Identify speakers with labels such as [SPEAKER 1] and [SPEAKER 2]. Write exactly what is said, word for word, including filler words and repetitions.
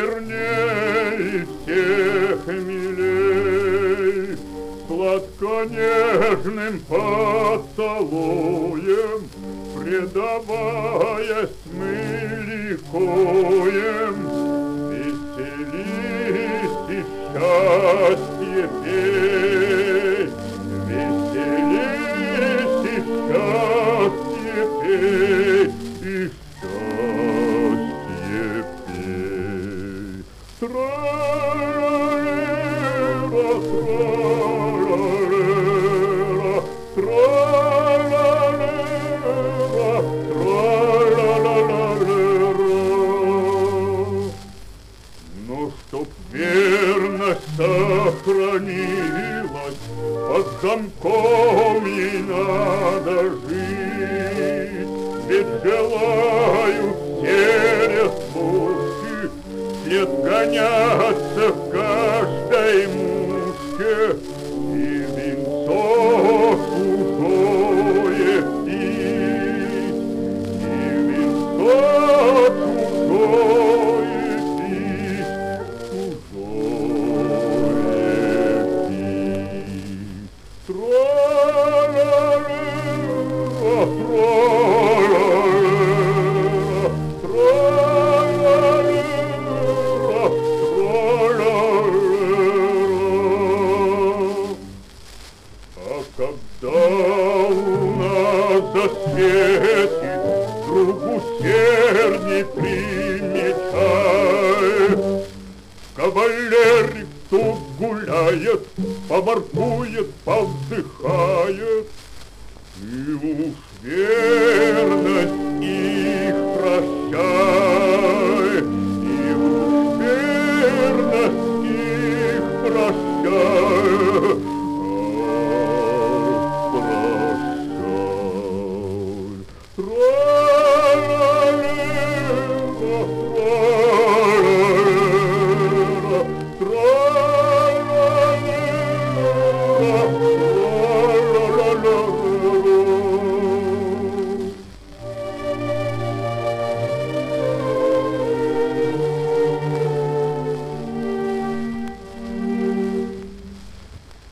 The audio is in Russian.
[SPEAKER 1] верней, всех милей, сладко-нежным поцелуем, предаваясь мы ликуем, веселись и счастье пей, веселись и счастье пей, и счастье пей. Тра-ла-ла-ла, тра-ла-ла-ла, тра-ла-ла-ла, но чтоб верность сохранилась, под замком ей надо жить, ведь желают все респушки вслед гоняться в каждой мушке, и винцо чужое пить, и винцо чужое пить, чужое пить. Тра-ла-ла-ла, тра-ла-ла-ла, тра-ла-ла-ла, тра-ла-ла-ла. А когда у нас засветит, друг усердней примечает, кавалерик тут гуляет, поморкует, повздыхает, и уж верность их